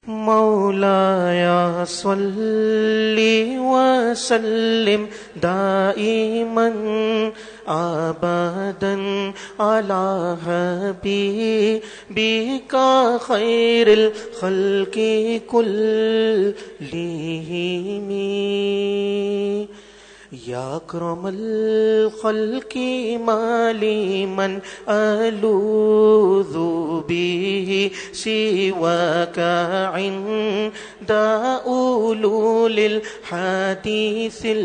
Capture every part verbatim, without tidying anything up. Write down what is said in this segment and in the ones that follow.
मौलाया सल्ली वसल्लिम दाइमन अबदन अला हबीबिका खैरिल खल्की कुल्लिहिम या अक्रमल खल्की मालिमन अलूज़ु बिही सिवाका इंदा उलूलिल हदीसिल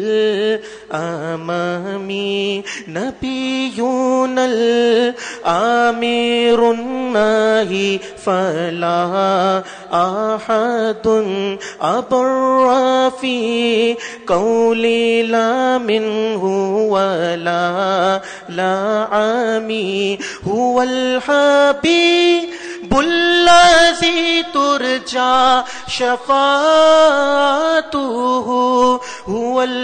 अमामी नबियुनल आमिरुन नाही फला अहदुन अबर्रा फी कौली ला मिन्हु वला लामी हुवल हबीबुल्लज़ी तुरजा शफ़ाअतुहु हुवल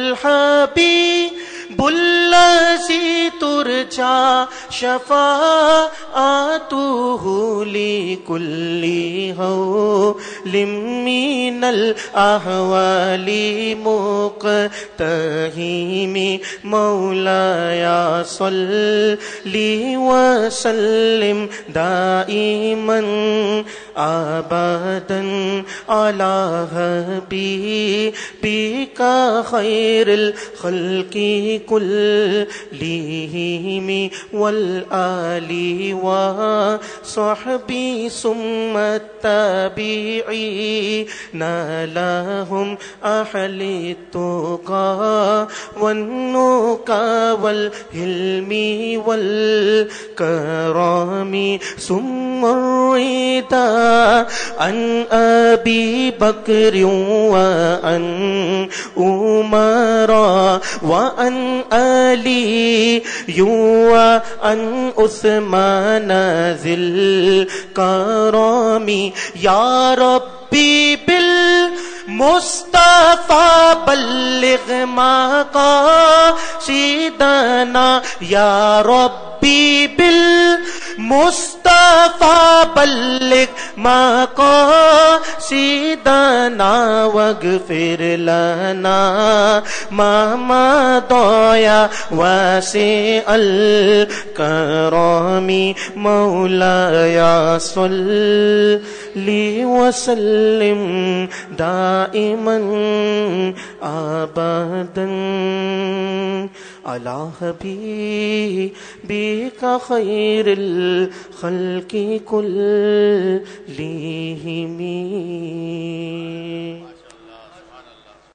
हबीबुल्लज़ी तुरजा शफ़ाअतुहु लिकुल्ली हौलिम मिनल अहवाली मुक़तहिमी मौलाया सल्ली वसल्लिम दाइमन अबदन अला हबीबिका खैरिल खल्की कुल्लिहिम वल आलि व सहबी सुम्मा ताबिईन लहुम अहली तुका वन्नुका वल हिल्मी वल करमी सुम्मा रिदा अन अबी बकर व अन उमर व अन अली व अन उस्मान ज़िल करमी या रब्बी बिल मुस्तफा बल्लिग मक़ासिदना या रब्बी बिल मुस्तफा बल्लिग मक़ासिदना वग़फ़िर लना मा मदया वासिअल करमी मौलाया सल्ली वसल्लिम दाइमन अबदन अला हबीबिका खैरिल खल्की कुल्लिहिम।